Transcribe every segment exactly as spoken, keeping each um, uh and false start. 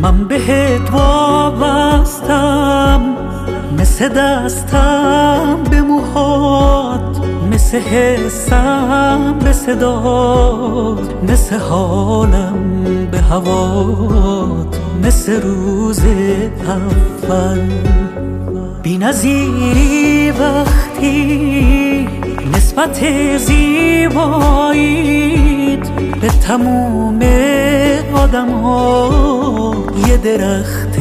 من بهت وابستم، مثل دستم به موهات، مثل حسم به صدات، مثل حالم به هوات، مثل روز اول. بی نظیری وقتی نسبت زیباییت به تموم آدم ها یه درخت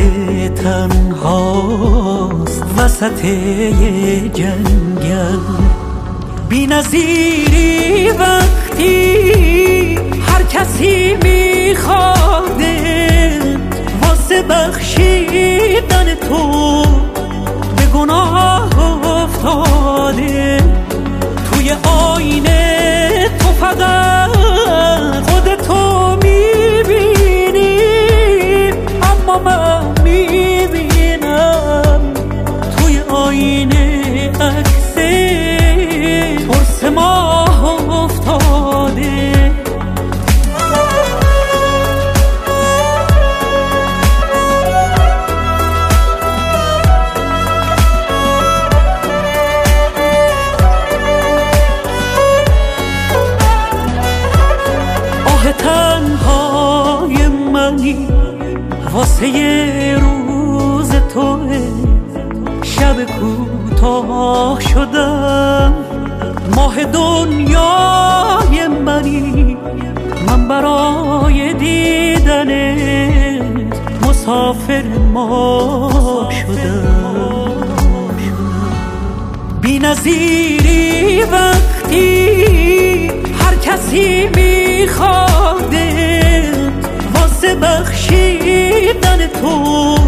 تنهاست وسط یه جنگل. بی نظیری وقتی هر کسی میخواده واسه بخشیدن تو به گناه افتاده. توی آینه تو فقط خودتو میبینی، اما من میبینم توی آینه عکس قرص ماه افتاده. تنهای منی واسه یه روز توه، شب کوتاه شدم ماه دنیای منی. من برای دیدنت مسافر ما شدم. بی نظیری وقتی هر کسی میخواده واسه بخشیدن تو